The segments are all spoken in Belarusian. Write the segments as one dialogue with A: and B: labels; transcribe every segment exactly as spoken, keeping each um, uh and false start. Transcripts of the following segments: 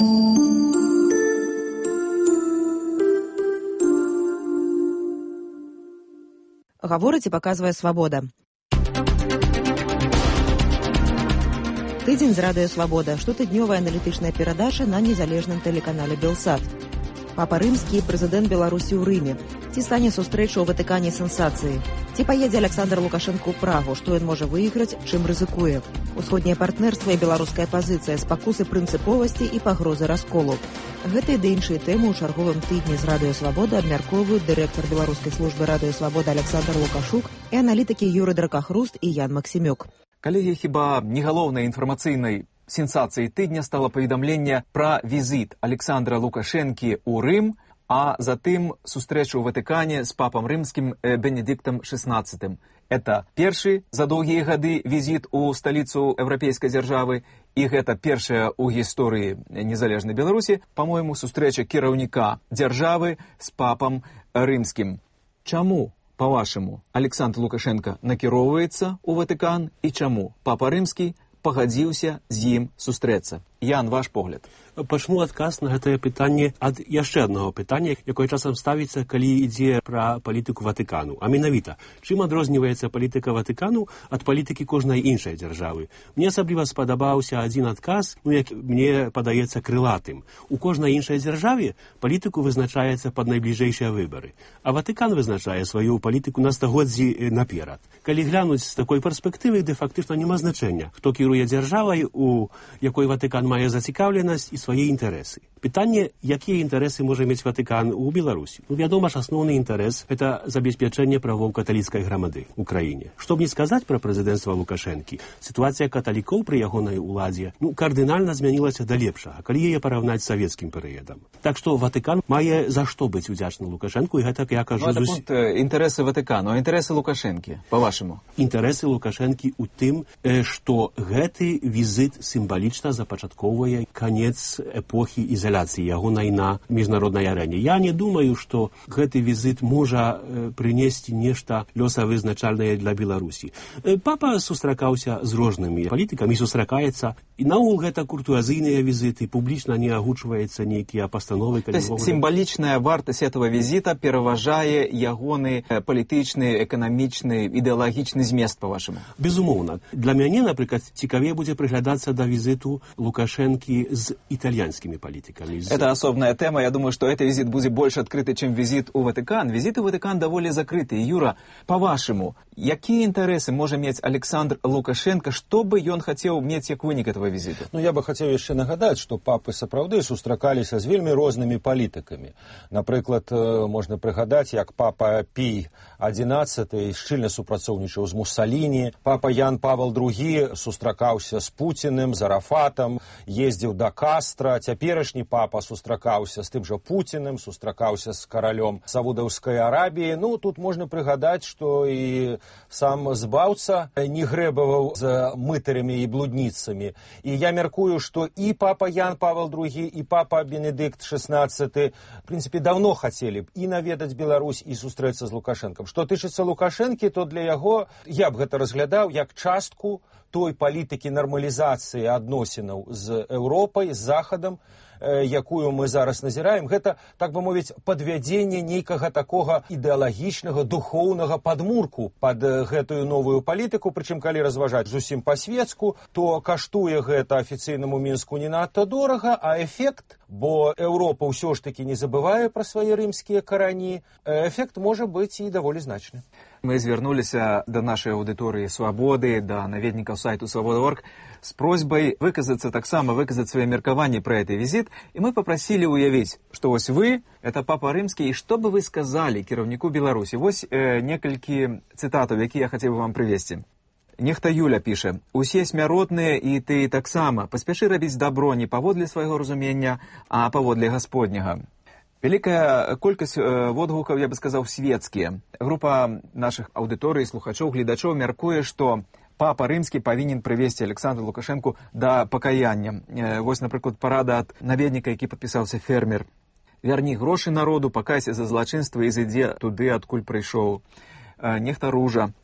A: Гаворыць і паказвае «Свабода». Тыдзень з радыё «Свабода». Штотыднёвая аналітычная перадача на незалежным тэлеканале «Белсат». Папа Рымскі і прэзідэнт Беларусі ў Рыме. Ці стане сустрэча ў Ватыкане сенсацыі? Ці паедзе Александр Лукашенко ў Прагу? Што ён можа выйграць, чым рызыкуе? Усходняе партнерства і беларуская пазіцыя, спакусы прынцыповасці і пагрозы расколу. Гэтыя ды іншыя тэмы ў чарговым тыдні з радыё «Свабода» абмяркоўваюць дырэктар беларускай службы радыё «Свабода» Александр Лукашук і аналітыкі Юрый Дракахруст і Ян Максімюк.
B: Калегі, хіба не галоўнай інфармацыйнай сенсацыяй тыдня стала паведамленне пра візіт Александра Лукашэнкі ў Рым, а затым сустрэчу ў Ватыкане з папам рымскім Бенедыктам шэснаццатым. Это першы за доўгія гады візіт у сталіцу еўрапейскай дзяржавы, і гэта першая ў гісторыі незалежнай Беларусі, па-мойму, сустрэча кіраўніка дзяржавы з папам рымскім. Чаму, па-вашаму, Александр Лукашенко накіроўваецца ў Ватыкан і чаму папа рымскі пагадзіўся з ім сустрэцца? Ян, ваш погляд.
C: Пачну адказ на гэтае пытанне ад яшчэ аднаго пытання, якое часам ставіцца, калі ідзе пра палітыку Ватыкану. А менавіта, чым адрозніваецца палітыка Ватыкану ад палітыкі кожнай іншай дзяржавы? Мне асабліва спадабаўся адзін адказ, ну, як мне падаецца крылатым. У кожнай іншай дзяржаве палітыку вызначаецца пад найбліжэйшыя выбары, а Ватыкан вызначае сваю палітыку на стагоддзі наперад. Калі глянуць з такой перспектывы, де фактычна няма значэння, хто кіруе дзяржавай, у якой Ватыкан мае зацікаўленасць і свае інтарэсы. Пытанне, якія інтарэсы можа мець Ватыкан у Беларусі? Ну, вядома ж, асноўны інтарэс – гэта забеспячэнне правоў каталіцкай грамады ў краіне. Што б не сказаць пра прэзідэнцтва Лукашэнкі, сітуацыя каталікоў пры ягонай уладзе ну, кардынальна змянілася да лепшага, калі яе параўнаць з савецкім перыядам. Так што Ватыкан мае за што быць удзячны Лукашэнку, і гэта, я кажу...
B: Ну, это пункт інтарэсы Ватыкану, а інтарэсы Лукашэнкі, па-вашаму?
C: Інтарэсы Лукашэнкі ў тым, што гэты візіт сімвалічна запачатковвае канец эпохі ізаляцыі ягонай на міжнароднай арэне. Я не думаю, што гэты візіт можа э, прынесці нешта лёсавызначальнае для Беларусі. Э, папа сустракаўся з рознымі палітыкамі, сустракаецца, і наогул гэта куртуазійныя візіты, публічна не агучваецца нейкія пастановы.
B: То есть сімвалічная вартасць этого візіта пераважае ягоны палітычны, эканамічны, ідэалагічны змест, па-вашаму?
C: Безумоўна. Для мяне, напрыклад, цікавей будзе прыглядацца да візіту Лукашэнкі з італьянскімі палітыкамі.
B: Это особная тема. Я думаю, что этот визит будет больше открытый, чем визит у Ватикан. Визит у Ватикан довольно закрытый. Юра, по-вашему, какие интересы может иметь Александр Лукашенко, что бы он хотел иметь как вынік этого визита?
D: Ну, я бы хотел еще нагадать, что папы сапраўды сустракаліся з вельмі рознымі палітыкамі. Напрыклад, можна прыгадаць, як папа Пій адзінаццаты шчыльна супрацоўнічаў з Муссаліні, папа Ян Павел другі сустракаўся з Пуціным, з Арафатам, ездзіў да Кастра, цяперашні папа сустракаўся з тым жа Пуціным, сустракаўся з каралём Саудаўскай Арабіі. Ну, тут можна прыгадаць, што і сам збаўца не грэбаваў з мытарамі і блудніцамі. І я мяркую, што і папа Ян Павел другі, і папа Бенедыкт шэснаццаты, в прынцыпе, давно хацелі б і наведаць Беларусь, і сустрэцца з Лукашэнкам. Што тычыцца Лукашэнкі, то для яго я б гэта разглядаў як частку той палітыкі нармалізацыі адносінаў з Еўропай, з Захадам, якую мы зараз назіраем, гэта, так бы мовіць, падвядзенне нейкага такога ідэалагічнага, духоўнага падмурку пад гэтую новую палітыку, прычым, калі разважаць зусім па-светску, то каштуе гэта афіцыйнаму Мінску не надта дорага, а эфект, бо Еўропа ўсё ж такі не забывае пра свае рымскія карані, эфект можа быць і даволі значны.
B: Мы звярнуліся да нашай аўдыторыі «Свабоды», да наведнікаў сайту свобода точка орг з просьбай выказацца таксама, выказаць свае меркаванні пра гэты візіт, і мы папрасілі ўявіць, што вось вы, это папа рымскі, і што бы вы сказалі кіраўніку Беларусі? Вось э, некалькі цытатаў, якія я хацеў бы вам прывесці. Нехта Юля піша: «Усе смяротныя, і ты таксама. Паспяшы рабіць дабро не паводле свайго разумення, а паводле гасподняга». Вялікая колькасць водгукаў, я бы сказаў, светскія. Група нашых аўдыторый, слухачоў, гледачоў мяркуе, што папа рымскі павінен прывесці Александру Лукашэнку да пакаяння. Вось, напрыклад, парада ад наведніка, які падпісаўся фермер. «Вярні грошы народу, пакайся за злачынства і зайдзе туды, адкуль прыйшоў». Нехта Ружа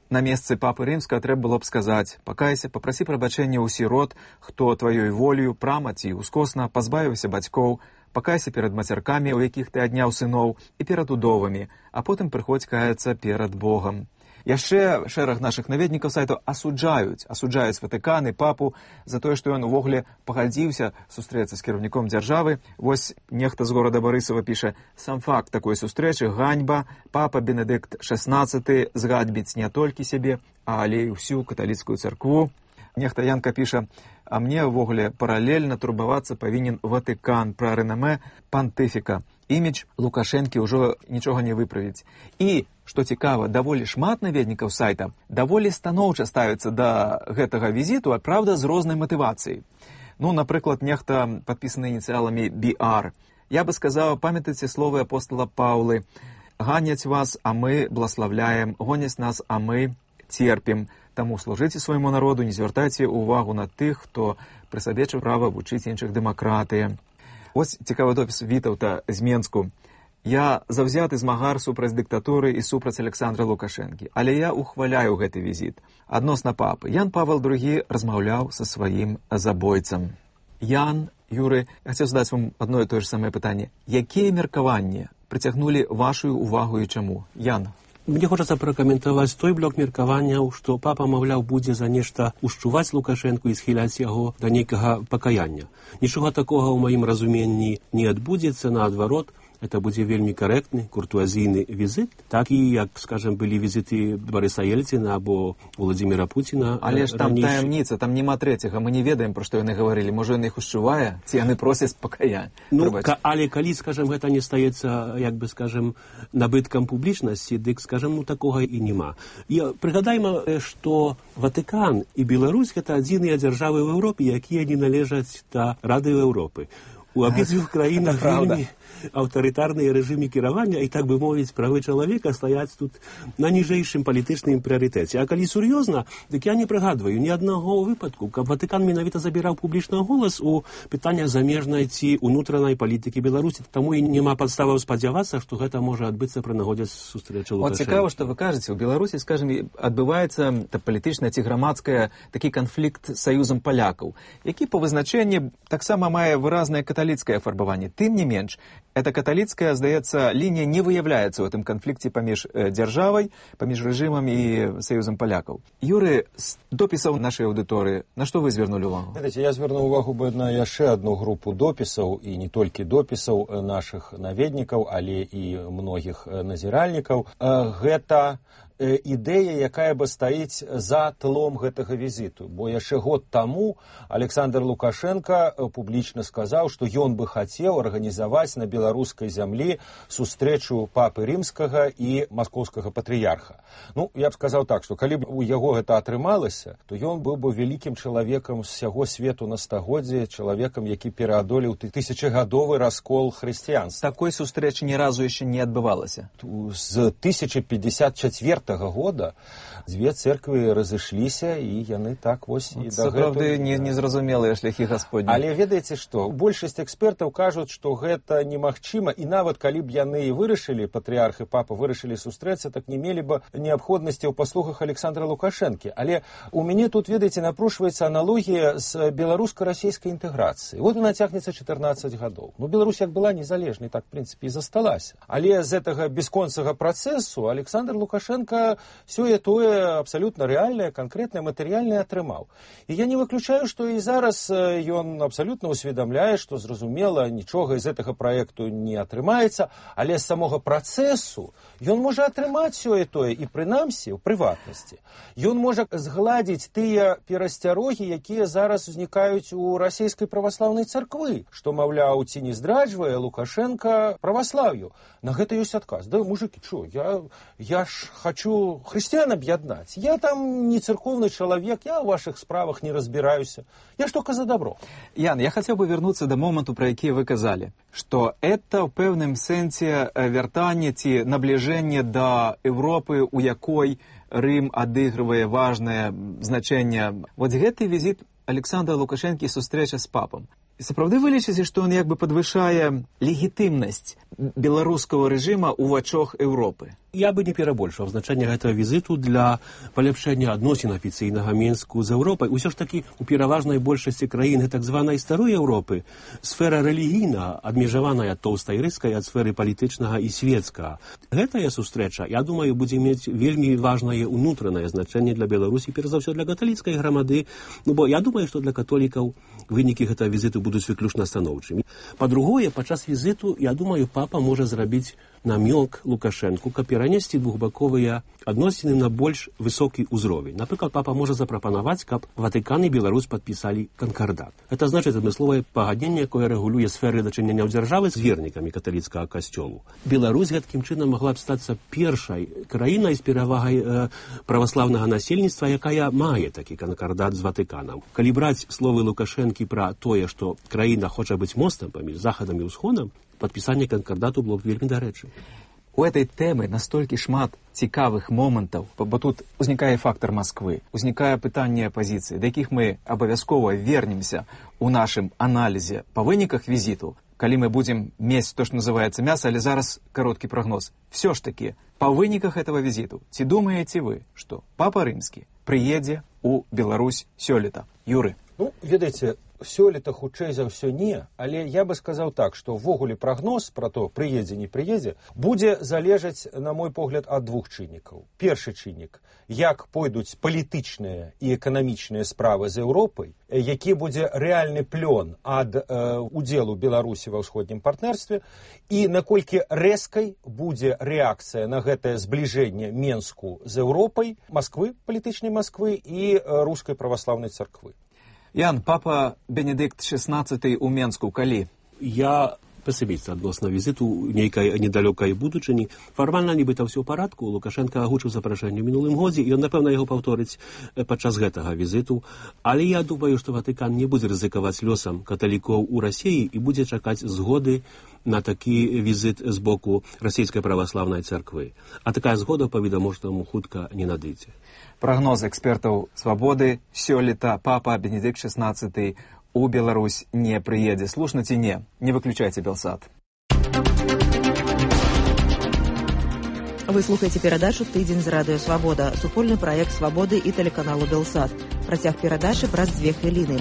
B: на месцы папы рымскага трэба было б сказаць: пакайся, папрасі прабачэння ў сірот, хто тваёй волею прама ці ускосна пазбавіўся бацькоў, пакайся перад мацяркамі, у якіх ты адняў сыноў, і перад удовамі, а потым прыходзь каяцца перад Богам. Яшчэ шэраг нашых наведнікаў сайту асуджаюць, асуджаюць Ватыкан і папу за тое, што ён увогуле пагадзіўся сустрэцца з кіраўніком дзяржавы. Вось нехта з горада Барысава піша: сам факт такой сустрэчы ганьба, папа Бенедыкт шаснаццаты зганьбіць не толькі сябе, але і ўсю каталіцкую царкву. Нехта Янка піша: а мне ўвогуле паралельна турбавацца павінен Ватыкан пра рэнамэ пантыфіка. Імідж Лукашэнкі ўжо нічога не выправіць. І, што цікава, даволі шмат наведнікаў сайта даволі станоўча ставяцца да гэтага візіту, а праўда, з рознай матывацыяй. Ну, напрыклад, нехта падпісаны ініцыяламі би ар. Я бы сказаў, памятайце словы апостола Паўлы: «Ганяць вас, а мы блаславляем, гоняць нас, а мы терпім. Таму служыце свайму народу, не звяртайце ўвагу на тых, хто пры сабе права вучыць іншых дэмакратыі». Ось цікавы допіс Вітаўта з Менску. «Я заўзяты змагар супраць дыктатуры і супраць Александра Лукашэнкі, але я ухваляю гэты візіт. Адносна папы. Ян Павел другі размаўляў са сваім забойцам». Ян, Юры, я хацеў задаць вам адно і тое ж самае пытанне. Якія меркаванні прыцягнулі вашу увагу і чаму? Ян.
C: Мне хочацца пракаментаваць той блок меркаванняў, што папа, маўляў, будзе за нешта ушчуваць Лукашэнку і схіляць яго да нейкага пакаяння. Нічога такога ў маім разуменні не адбудзецца, наадварот, это будзе вельмі карэктны, куртуазійны візіт, так і, як, скажем, былі візіты Барыса Ельціна або Владзіміра Пуціна.
B: Але ж там ранейші. Таямніца, там няма трэцяга, мы не ведаем, пра што яны гаварылі. Можа, ён іх ушчувае, ці яны просяць пакаяння.
C: Ну, ка, але калі, скажем, гэта не стаецца, як бы, скажем, набыткам публічнасці, дык, скажем, ну, такога і няма. І прыгадайма, што Ватыкан і Беларусь — гэта адзіныя дзяржавы ў Еўропе, якія не належаць да Рады Еўропы. У абедзвюх краінах вельмі аўтарытарныя рэжымы кіравання, і, так бы мовіць, правы чалавека стаяць тут на ніжэйшым палітычным прыярытэце. А калі сур'ёзна, дык я не прыгадваю ні аднаго выпадку, каб Ватыкан менавіта забіраў публічны голас у пытаннях замежнай ці унутранай палітыкі Беларусі. Таму і няма падставаў спадзявацца, што гэта можа адбыцца пры нагодзе сустрэчы Лукашэнкі.
B: Вот цікава, што вы кажаце, у Беларусі, скажем, адбываецца палітычная ці грамадская такі канфлікт з саюзам палякаў, які па вызначэнні таксама мае выразнае каталіцкае афарбаванне. Тым не менш, эта каталіцкая, здаецца, лінія не выяўляецца ў гэтым канфлікце паміж э, дзяржавай, паміж рэжымам і саюзам палякаў. Юры, з допісаў нашай аўдыторыі, на што вы звярнулі увагу?
D: Ведаеце, я звярнуў увагу бы на яшчэ адну групу допісаў, і не толькі допісаў нашых наведнікаў, але і многіх назіральнікаў. Гэта ідэя, якая бы стаіць за тлом гэтага візіту. Бо яшчэ год таму Александр Лукашенко публічна сказаў, што ён бы хацеў арганізаваць на беларускай зямлі сустрэчу папы рымскага і маскоўскага патрыярха. Ну, я б сказаў так, што калі б у яго гэта атрымалася, то ён быў бы вялікім чалавекам з сяго свету на стагоддзе, чалавекам, які пераадолеў тысячагадовы раскол хрысціянства.
B: Такой сустрэчы ні разу яшчэ не адбывалася.
D: З тысяча пятьдесят четвёртага года дзве церквы разышліся, і яны так вось і да
B: сапраўды не, незразумелыя шляхі Гасподні.
D: Але ведаеце што, большасць экспертаў кажуць, што гэта немагчыма, і нават калі б яны і вырашылі, патрыярх і папа вырашылі сустрэцца, так не мелі бы неабходнасці ў паслугах Александра Лукашэнкі. Але у мяне тут, ведаеце, напрошваецца аналогія з беларуска-расійскай інтэграцыяй. Вот она цягнецца чатырнаццаць гадоў. Ну, Беларусь як была незалежнай, так, в прынцыпе, і засталася. Але з гэтага бясконцага працэсу Александр Лукашенко сёе-тое абсалютна рэальнае, канкрэтнае, матэрыяльнае атрымаў. І я не выключаю, што і зараз ён абсалютна усведамляе, што, зразумела, нічога з гэтага праекту не атрымаецца, але з самога працэсу ён можа атрымаць сёе-тое і, прынамсі, ў прыватнасці. Ён можа згладзіць тыя перасцярогі, якія зараз узнікаюць у расійскай праваслаўнай царквы, што, маўляў, ці не здраджвае Лукашенка праваслаўю. На гэта ёсць адказ. Да, мужыкі, чо, я, я ж хочу хрысціян аб'яднаць. Я там не церковны чалавек, я ў вашых справах не разбіраюся. Я ж только за добро.
B: Ян, я хацеў бы вярнуцца да моманту, пра які вы казалі, што это ў пэўным сэнсе вяртанне ці набліжэнне да Еўропы, у якой Рым адыгрывае важнае значэнне. Вот гэты візіт Александра Лукашэнкі і сустрэча з папам. І сапраўды вы лічыце, што ён як бы падвышае легітымнасць беларускага рэжыма ў вачах Еўропы?
C: Я бы не перабольшваў значэнне гэтага візіту для паляпшэння адносін афіцыйнага Мінску з Еўропай. Усё ж такі у пераважнай большасці краін так званай старой Еўропы сфера рэлігійна адмежаваная ад тоўстай рыскай ад сферы палітычнага і светскага. Гэтая сустрэча, я думаю, будзе мець вельмі важнае унутранае значэнне для Беларусі, перш за ўсё для каталіцкай грамады, ну бо я думаю, што для католікаў вынікі гэтага візіту будуць выключна станоўчымі. Па-другое, падчас візіту, я думаю, папа можа зрабіць намёк Лукашэнку, каб перанесці двухбаковыя адносіны на больш высокі ўзровень. Напрыклад, папа можа запрапанаваць, каб Ватыкан і Беларусь падпісалі канкардат. Это значыць адмысловае пагадненне, якое рэгулюе сферы дачынення дзяржавы з вернікамі каталіцкага касцёлу. Беларусь гэткім чынам магла б стацца першай краінай з перавагай э, праваслаўнага насельніцтва, якая мае такі канкардат з Ватыканам. Калі браць словы Лукашэнкі пра тое, што краіна хоча быць мостам паміж захадам і ўсходам, падпісанне канкардату было б вельмі дарэчы.
B: У этой тэмы настолькі шмат цікавых момантаў, бо тут узнікае фактор Масквы, узнікае пытанне апазіцыі, да якіх мы абавязкова вернемся у нашым аналізе па выніках візіту, калі мы будзем мець то, што называецца мяса, але зараз кароткі прагноз. Все ж таки, па выніках этого візіту, ці думаеце вы, што папа рымскі прыедзе у Беларусь сёлета? Юры.
D: Ну, ведаеце, сёлета хутчэй за ўсё не, але я бы сказаў так, што ўвогуле прагноз пра то, прыедзе, не прыедзе, будзе залежаць, на мой погляд, ад двух чыннікаў. Першы чыннік, як пойдуць палітычныя і эканамічныя справы з Еўропай, які будзе рэальны плён ад э, удзелу Беларусі ва ўсходнім партнерстве, і наколькі рэзкай будзе рэакцыя на гэтае збліжэнне Менску з Еўропай, Масквы, палітычнай Масквы і э, рускай праваслаўнай царквы.
B: Ян, папа Бенедыкт шестнадцаты ў Менску калі?
C: Я песіміст адносна візіту нейкай недалёкай будучыні. Фармальна нібыта ўсё ў парадку. Лукашенко агучыў запрашэнне ў мінулым годзе, і ён, напэўна, яго паўторыць падчас гэтага візіту. Але я думаю, што Ватыкан не будзе рызыкаваць лёсам каталікоў у Расіі і будзе чакаць згоды на такі візіт з боку расійскай праваслаўнай царквы. А такая згода, па-відавочнаму, хутка не надыдзе.
B: Прогноз экспертаў «Свабоды» сёлета папа Бенедыкт шестнадцаты у Беларусь не прыедзе. Слушна ці не? Не выключайце Белсат.
A: Вы слухаеце перадачу «Тыдзень з радыё Свабода», супольны праект «Свабоды» і тэлеканалу «Белсат». Працяг перадачы праз дзве хвіліны.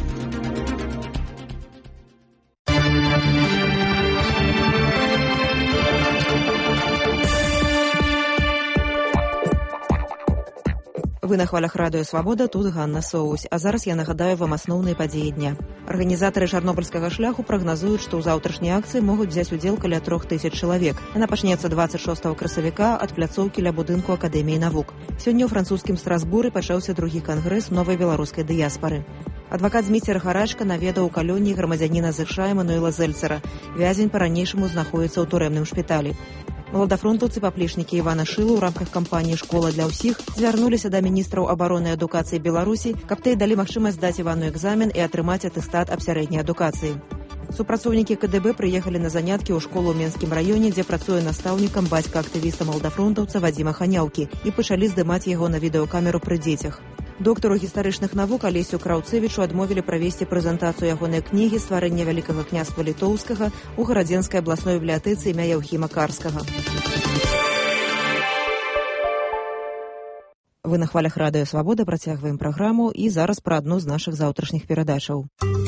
A: Вы на хвалях радыё «Свабода», тут Ганна Соусь. А зараз я нагадаю вам асноўныя падзеі дня. Арганізатары чарнобыльскага шляху прагназуюць, што ў заўтрашняй акцыі могуць взяць удзел каля трох тысяч чалавек. Яна пачнецца дваццаць шостага красавіка ад пляцоўкі ля будынку Акадэміі навук. Сёння ў французскім Страсбуры пачаўся другі кангрэс новай беларускай дыяспары. Адвакат Зміцер Гарачка наведаў у калоніі грамадзяніна ЗША Эмануэла Зельцера. Вязень па-ранейшаму знаходзіцца ў турэмным шпіталі. Маладафронтаўцы-паплечнікі Івана Шылу ў рамках кампаніі «Школа для ўсіх» звярнуліся да міністраў абароны і адукацыі Беларусі, каб тыя далі магчымасць здаць Івану экзамен і атрымаць атэстат аб сярэдняй адукацыі. Супрацоўнікі КДБ прыехалі на заняткі ў школу ў Менскім раёне, дзе працуе настаўнікам бацька актывіста маладафронтаўца Вадзіма Ханяўкі, і пачалі здымаць яго на відэакамеру пры дзецях. Доктару гістарычных навук Алесю Краўцевічу адмовілі правесці прэзентацыю ягонай кнігі «Стварэнне вялікага княства літоўскага» у Гарадзенскай абласной бібліятэцы імя Яўхіма Карскага. Вы на хвалях радыё «Свабода», працягваем праграму, і зараз пра адну з нашых заўтрашніх перадачаў.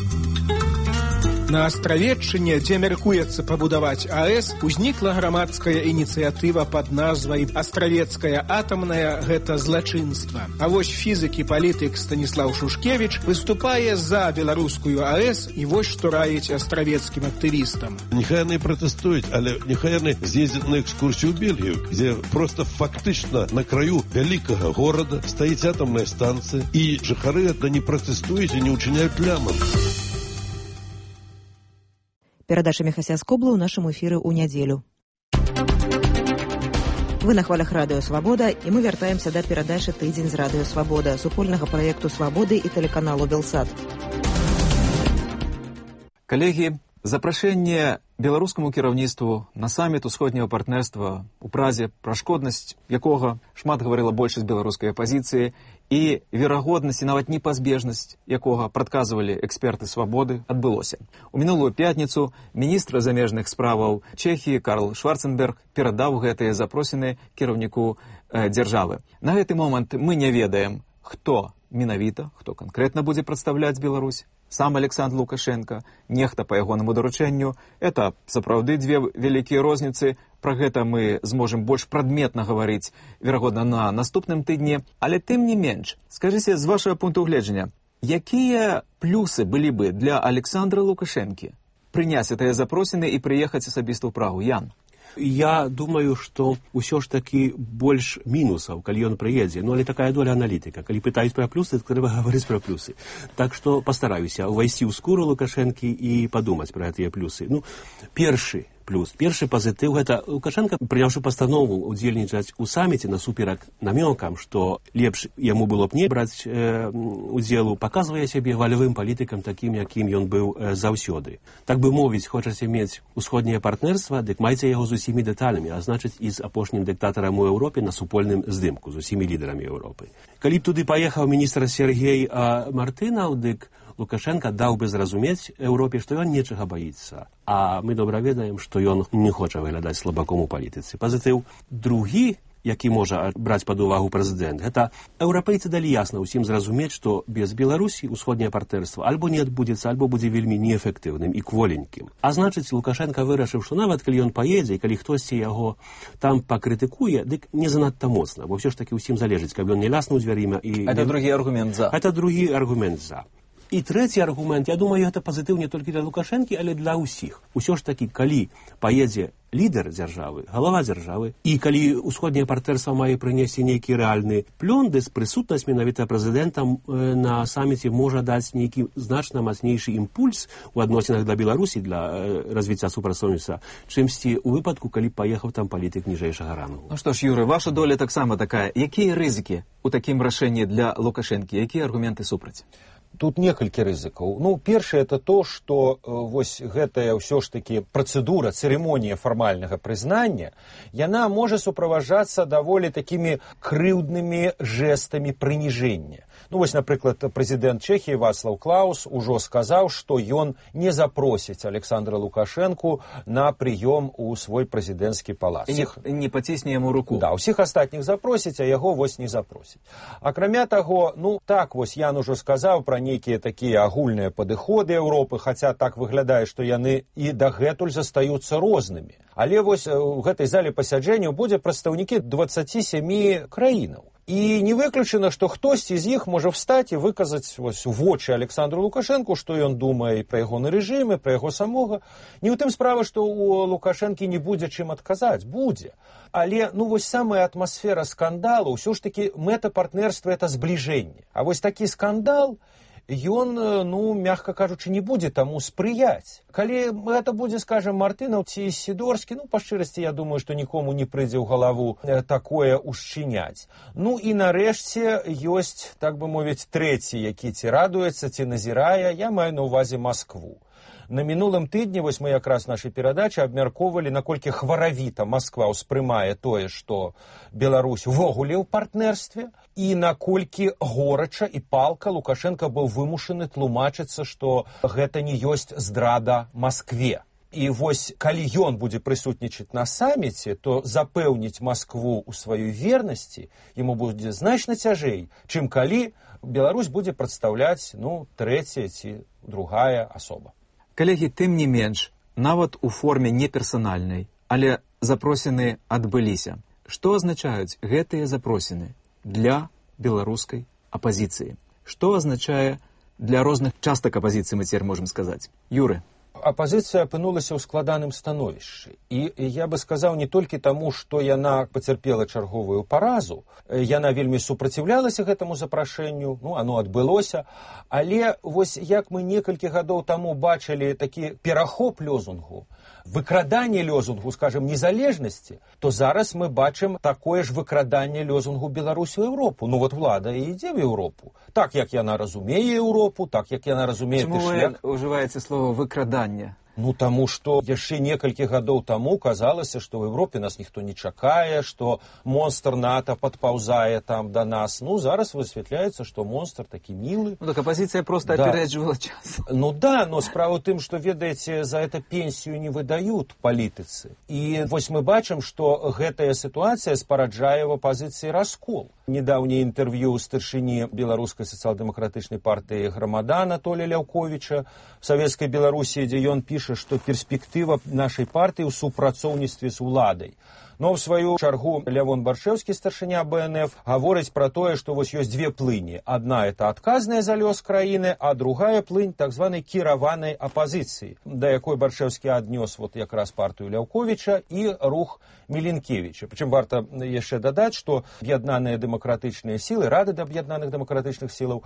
E: На Астравеччыне, дзе мяркуецца пабудаваць АЭС, узнікла грамадская ініцыятыва пад назвай «Астравецкая атамная – гэта злачынства». А вось фізык і палітык Станіслаў Шушкевіч выступае за беларускую АЭС, і вось што раіць астравецкім актывістам.
F: Нехай яны пратэстуюць, але нехай яны з'ездзяць на экскурсію ў Бельгію, дзе проста фактычна на краю вялікага горада стаіць атамная станцыя, і жыхары гэта не пратэстуюць і не ўчыняюць лямам.
A: Перадача Мехася Скобла ў нашым эфіры ў нядзелю. Вы на хвалях радыё «Свабода», і мы вяртаемся да перадачы «Тыдзень з радыё Свабода», супольнага праекту «Свабоды» і тэлеканалу «Белсат».
B: Калегі, запрашэнне беларускаму кіраўніцтву на саміт усходняга партнерства у Празе, пра шкоднасць якога шмат гаварыла большасць беларускай апазіцыі, і верагоднасць і нават непазбежнасць якога прадказвалі эксперты свабоды, адбылося. У мінулую пятніцу міністр замежных справаў Чэхіі Карл Шварценберг перадаў гэтыя запросіны кіраўніку э, дзяржавы. На гэты момант мы не ведаем, хто менавіта, хто канкрэтна будзе прадстаўляць Беларусь. Сам Александр Лукашенко, нехта па ягонаму даручэнню. Это сапраўды дзве вялікія розніцы. Пра гэта мы зможам больш прадметна гаварыць, верагодна, на наступным тыдні. Але тым не менш, скажыце, з вашага пункту гледжання, якія плюсы былі бы для Александра Лукашэнкі прыняць гэтыя запросіны і прыехаць асабіста ў Прагу? Ян?
C: Я думаю, што ўсё ж такі больш мінусаў, калі ён прыедзе. Ну, але такая доля аналітыка. Калі пытаюць пра плюсы, то трэба гаварыць пра плюсы. Так што пастараюся ўвайсці ў скуру Лукашэнкі і падумаць пра гэтыя плюсы. Ну, першы плюс, першы пазітыў, гэта Лукашенко, прыняўшы пастанову удзельнічаць у саміце насуперак намёкам, што лепш яму было б не браць э, удзелу, паказвае сябе валявым палітыкам такім, якім ён быў э, заўсёды. Так бы мовіць, хочаце мець усходняе партнерства, дык майце яго з усімі дэталямі, а значыць і з апошнім дыктатарам у Еўропе на супольным здымку, з усімі лідарамі Еўропы. Калі б туды паехаў міністр Сергей а, Мартынаў, дык Лукашенко даў бы зразумець Еўропе, што ён нечага баіцца. А мы добра ведаем, што ён не хоча выглядаць слабаком у палітыцы. Пазітыў другі, які можа браць пад увагу прэзідэнт, гэта еўрапейцы далі ясна ўсім зразумець, што без Беларусі усходняе партнерства альбо не адбудзецца, альбо будзе вельмі неэфектыўным і кволенькім. А значыць, Лукашенко вырашыў, што нават калі ён паедзе, і калі хтосьці яго там пакрытыкуе, дык не занадта моцна, бо ўсё ж такі ўсім залежыць, каб ён не ляснуў дзвярыма. І
B: это другі аргумент за.
C: Это другі аргумент за. І трэці аргумент, я думаю, гэта пазітыў не толькі для Лукашэнкі, але для ўсіх. Усё ж такі, калі паедзе лідар дзяржавы, галава дзяржавы, і калі усходняе партнерства мае прынесці нейкі рэальны плён, дык прысутнасць менавіта прэзідэнта на саміце можа даць нейкі значна мацнейшы імпульс у адносінах да Беларусі для развіцця супрацоўніцтва, чымсьці ў выпадку, калі паехаў там палітык ніжэйшага рангу.
B: Ну што ж, Юры, ваша доля таксама такая. Якія рызыкі у такім рашэнні для Лукашэнкі? Якія аргументы супраць?
D: Тут некалькі рызыкаў. Ну, першае, это то, што э, вось гэтая ўсё ж такі працэдура, цырымонія фармальнага прызнання, яна можа суправаджацца даволі такімі крыўднымі жэстамі прыніжэння. Ну, вось, напрыклад, прэзідэнт Чэхіі Вацлаў Клаус ужо сказаў, што ён не запросіць Александра Лукашэнку на прыём у свой прэзідэнцкі палац.
B: І не, не пацісне яму руку.
D: Да, усіх астатніх запросіць, а яго вось не запросіць. Акрамя таго, ну, так вось Ян ужо сказаў пра нейкія такія агульныя падыходы Еўропы, хаця так выглядае, што яны і дагэтуль застаюцца рознымі. Але вось у гэтай зале пасяджэнняў будзе прадстаўнікі дваццаці сямі краінаў. І не выключана, што хтосьці з іх можа встаць і выказаць вось у вочы Александру Лукашэнку, што ён думае і пра ягоны рэжым, і пра яго самога. Не ў тым справа, што у Лукашэнкі не будзе чым адказаць, будзе. Але, ну, вось самая атмасфера скандалу, ўсё ж такі мэта партнерства – это збліжэнне. А вось такі скандал, ён, ну, мягка кажучы, не будзе таму спрыяць. Калі гэта будзе, скажем, Мартынаў ці Сідорскі, ну, па шчырасці, я думаю, што нікому не прыйдзе ў галаву такое ушчыняць. Ну, і нарэшце ёсць, так бы мовіць, трэці, які ці радуецца, ці назірае, я маю на ўвазе Маскву. На мінулым тыдні, вось мы якраз нашай перадачы абмяркоўвалі, наколькі хваравіта Масква ўспрымае тое, што Беларусь увогуле ў партнерстве, і наколькі горача і палка Лукашенко быў вымушаны тлумачыцца, што гэта не ёсць здрада Маскве. І вось, калі ён будзе прысутнічаць на саміце, то запэўніць Маскву ў сваёй вернасці яму будзе значна цяжэй, чым калі Беларусь будзе прадстаўляць, ну, трэцяя ці другая асоба.
B: Калегі, тым не менш, нават у форме неперсанальнай, але запросіны адбыліся. Што азначаюць гэтыя запросіны для беларускай апазіцыі? Што азначае для розных частак апазіцыі, мы цяпер можам сказаць? Юры.
D: Апазіцыя апынулася ў складаным становішчы. І я бы сказаў не толькі таму, што яна пацярпела чарговую паразу, яна вельмі супраціўлялася гэтаму запрашэнню, ну, оно адбылося, але вось як мы некалькі гадоў таму бачылі такі перахоп лозунгу, выкраданне лозунгу, скажем, незалежнасці, то зараз мы бачым такое ж выкраданне лозунгу Беларусь у Еўропу. Ну вот влада і ідзе в Еўропу. Так, як яна разумее Еўропу, так, як яна разумее...
B: Чаму вы ужываеце слово «выкрадання»?
D: Ну, таму што яшчэ некалькі гадоў таму казалася, што ў Европе нас ніхто не чакае, што монстр НАТО падпаўзае там да нас. Ну, зараз высвятляецца, што монстр такі мілы.
B: Ну, так апозіцыя проста
D: да.
B: опереджвала час.
D: Ну да, но справа ў тым, што, ведаеце, за это пенсію не выдаюць палітыцы. І вось мы бачым, што гэтая сітуацыя спараджае в апозіцыі раскол. Недаўняе інтэрв'ю старшыні беларускай сацыял-дэмакратычнай партыі Грамада Анатолія Ляўковіча в Савецкай Беларусі, дзе ён піша, што перспектыва нашай партыі ў супрацоўніцтве з уладай. Но, в сваю чаргу, Лявон Баршэўскі, старшыня Бэ Эн Эф, гаворыць пра тое, што вось ёсць две плыні. Адна – это адказная за лёс краіны, а другая плынь так званай кіраванай апазіцыі, да якой Баршэўскі аднёс вот якраз партыю Ляўковіча і рух Міленкевіча. Прычым варта яшчэ дадаць, што аб'яднаныя дэмакратычныя сілы, Рада аб'яднаных дэмакратычных сілаў,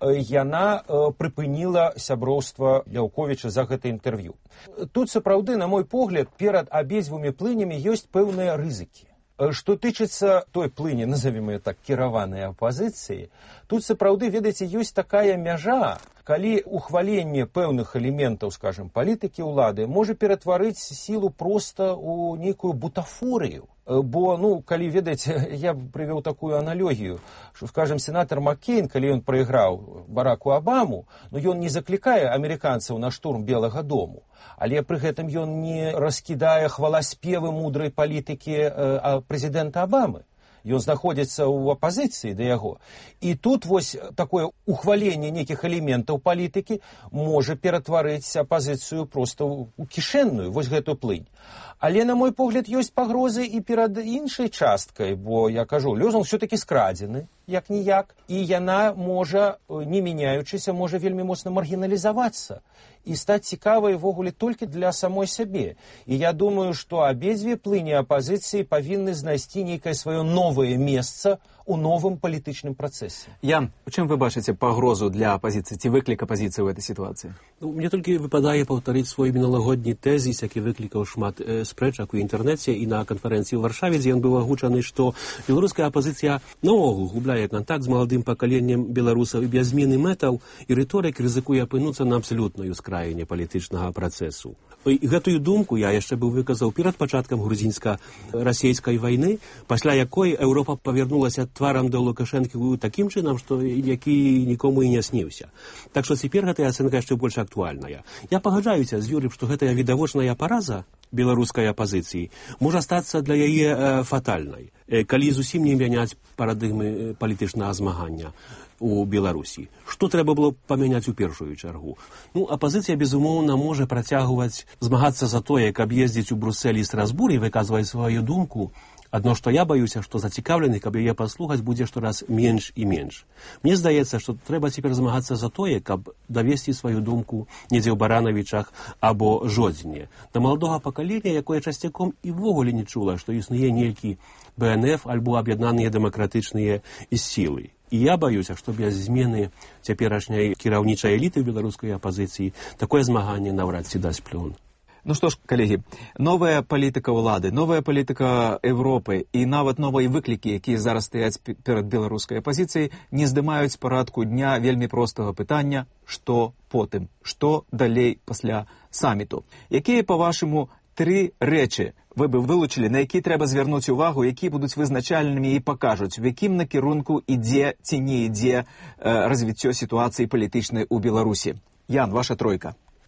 D: яна прыпыніла сяброўства Ляўковіча за гэта інтэрв'ю. Тут, сапраўды, на мой погляд, перад абедзвюмі плынямі ёсць пэўныя рызыкі. Што тычыцца той плыні, назовем ее так, кіраванай апазіцыі, тут, сапраўды, ведаеце, ёсць такая мяжа, калі ухваленне пэўных элементаў, скажем, палітыкі ўлады можа ператварыць сілу проста ў нейкую бутафорыю. Бо, ну, калі, ведаеце, я прывёў такую аналогію, што, скажем, сенатор Маккейн, калі ён прайграў Бараку Абаму, ну, ён не заклікае амерыканцаў на штурм Белага дому, але пры гэтым ён не раскідае хваласпевы мудрай палітыкі э, прэзідэнта Абамы. Ён знаходзіцца ў апазіцыі да яго. І тут вось такое ухваленне нейкіх элементаў палітыкі можа ператварыць апазіцыю проста ў кішэнную, вось гэту плынь. Але, на мой погляд, ёсць пагрозы і перад іншай часткай, бо, я кажу, лёзунг ўсё-такі скрадзены, як-ніяк, і яна можа, не мяняючыся, можа вельмі моцна маргіналізавацца і стаць цікавай ввогуле толькі для самой сябе. І я думаю, што абедзве плыні апазіцыі павінны знайсці нейкае сваё новае месца у новым палітычным працэсе.
B: Ян, у чым вы бачыце пагрозу для апазіцыі, ці выклік апазіцыі ў этой сітуацыі?
C: Ну, мне толькі выпадае паўтарыць свой міналагодні тэзіс, які выклікаў шмат э, спрэчак у інтэрнэце і на канферэнцыі ў Варшаве, дзе ён быў агучаны, што беларуская апазіцыя наогул губляе кантакт з маладым пакаленнем беларусаў і без змены мэтаў і рыторык рызыкуе апынуцца на абсалютнай ускраіне палітычнага працэсу. І гэтую думку я яшчэ быў выказаў перад пачаткам грузінска-расейскай вайны, пасля якой Еўропа павярнулася тварам да Лукашэнкі такім чынам, што які нікому і не сніўся. Так што цяпер гэтая ацэнка яшчэ больш актуальная. Я пагаджаюся з Юрым, што гэтая відавочная параза беларускай апазіцыі можа стацца для яе э, фатальнай, э, калі зусім не мяняць парадыгмы палітычнага змагання у Беларусі. Што трэба было памяняць у першую чаргу? Ну, апазіцыя, безумоўна, можа працягваць змагацца за тое, каб ездзіць у Брусэль і Страсбур і выказваць сваю думку. Адно, што я баюся, што зацікаўленых, каб яе паслухаць, будзе штораз менш і менш. Мне здаецца, што трэба цяпер змагацца за тое, каб давесці сваю думку недзе ў Баранавічах або Жодзіне. Да маладога пакалення, якое часцяком і ввогуле не чула, што існуе нейкі Бэ Эн Эф альбо аб'яднаныя дэмакратычныя сілы. І я баюся, што без змены цяперашняй кіраўнічай эліты беларускай апазіцыі такое змаганне наўрад ці дасць плён.
B: Ну што ж, калегі, новая палітыка ўлады, новая палітыка Европы і нават новыя выклікі, якія зараз стаяць перад беларускай апазіцыяй, не здымаюць парадку дня вельмі простага пытання, што потым, што далей пасля саміту. Якія, па-вашаму, тры рэчы вы бы вылучылі, на які трэба звярнуць увагу, якія будуць вызначальнымі і пакажуць, у якім накірунку ідзе ці не ідзе э, развіццё сітуацыі палітычнай у Беларусі? Ян, ваша тройка.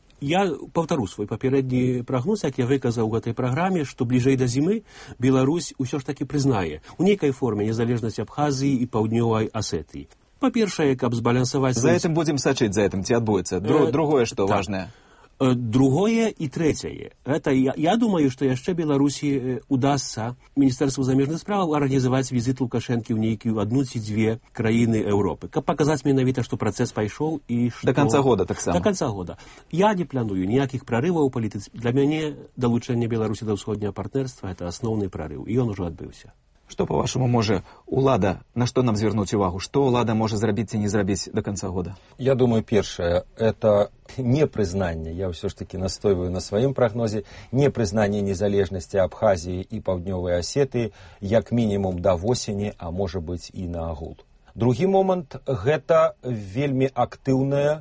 C: Я паўтару свой папярэдні прагноз, як я выказаў у гэтай праграме, што бліжэй да зімы Беларусь усё ж такі прызнае у нейкай форме незалежнасць Абхазіі і Паўднёвай Асетыі. Па-першае, каб збалансаваць...
B: За гэтым будзем сачыць, за гэтым ці адбудзецца. Дру, другое, што
C: так.
B: важнае.
C: Другое і трэцяе. Это, я, я думаю, што яшчэ Беларусі удасца Міністэрству замежных справаў арганізаваць візіт Лукашэнкі ў нейкую адну ці дзве краіны Еўропы, каб паказаць менавіта, што працэс пайшоў і што...
B: Да канца года таксама.
C: Да канца года. Я не планую ніякіх прарываў у палітыцы. Для мяне далучэнне Беларусі да ўсходняга партнерства — это асноўны прарыў, і ён ужо адбыўся.
B: Што, па-вашаму, можа ўлада, на што нам звярнуць увагу? Што ўлада можа зрабіць ці не зрабіць да канца года?
D: Я думаю, першае, это непрызнанне, я ўсё ж таки настойваю на сваім прагнозе, непрызнанне незалежнасці Абхазіі і Паўднёвай Асетыі як мінімум да восені, а можа быць і на агул. Другі момант, гэта вельмі актыўная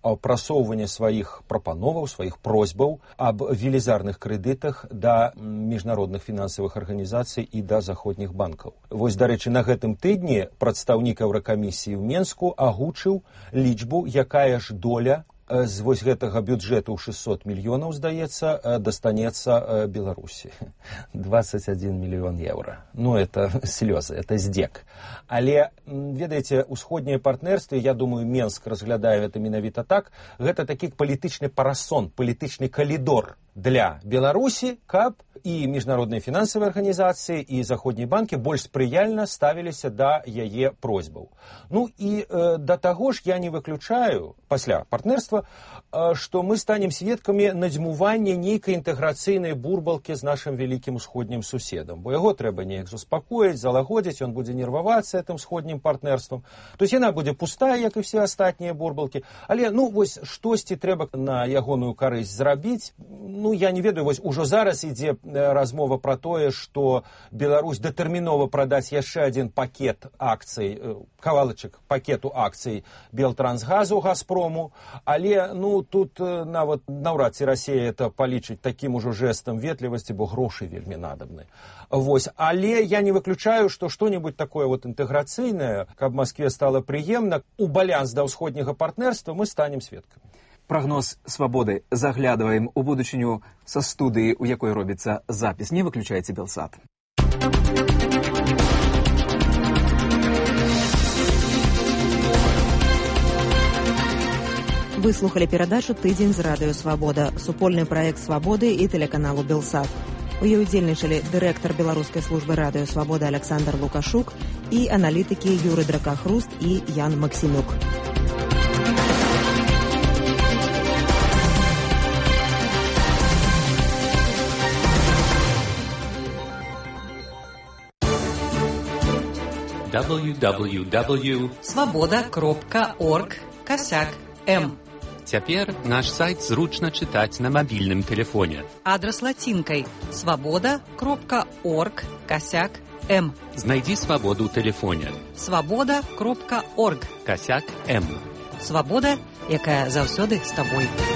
D: прасоўвання сваіх прапановаў, сваіх просьбаў аб велізарных крэдытах да міжнародных фінансавых арганізацый і да заходніх банкаў. Вось, дарэчы, на гэтым тыдні прадстаўнік Еўракамісіі ў Менску агучыў лічбу, якая ж доля з вось гэтага бюджэту ў шэсцьсот мільёнаў, здаецца, дастанецца Беларусі. двадцать один мільён еўра. Ну, это слёзы, это здзек. Але, ведаеце, усходнія партнерствы, я думаю, Менск разглядае гэта менавіта так, гэта такі палітычны парасон, палітычны калідор для Беларусі, каб і міжнародныя фінансавыя арганізацыі, і заходнія банкі больш спрыяльна ставіліся да яе просьбаў. Ну і э, да таго ж я не выключаю, пасля партнерства, э, што мы станем сведкамі надзьмування нейкай інтэграцыйнай бурбалкі з нашым вялікім усходнім суседам. Бо яго трэба неяк заспакоіць, залагодзіць, ён будзе нервавацца гэтым сходнім партнерствам. То есть яна будзе пустая, як і все астатнія бурбалкі. Але, ну, вось штосьці трэба на ягоную карысць зрабіць. Ну, я не ведаю, вось ужо зараз ідзе размова пра тое, што Беларусь датэрмінова прадаць яшчэ адзін пакет акцый, кавалачак пакету акцый Белтрансгазу, Газпрому, але, ну, тут нават наўрад ці Расія это палічыць такім ужо жэстам ветлівасці, бо грошы вельмі надабны. Вось, але я не выключаю, што што-небудзь такое вот інтэграцыйнае, каб Маскве стала прыемна, у балянс да ўсходняга партнерства мы станем сведкамі.
B: Прогноз «Свободы». Заглядываем у будущую со студии, у якой робится запись. Не выключайте Белсат.
A: Вы слухали перадачу «Тыдзень з радыё Свабода», супольны праект «Свабоды» і тэлеканалу «Белсат». У ёй удзельнічалі дырэктар беларускай службы радыё Свабода Александр Лукашук і аналітыкі Юры Дракахруст і Ян Максімюк.
G: дабл ю дабл ю дабл ю крапка свобода крапка орг косяк м. Цяпер наш сайт зручна чытаць на мабільным тэлефоне.
H: Адрас лацінкай свобода крапка орг косяк м.
G: Знайдзі свабоду ў тэлефоне.
H: свобода крапка орг
G: косяк м.
H: Свабода, якая заўсёды з табой.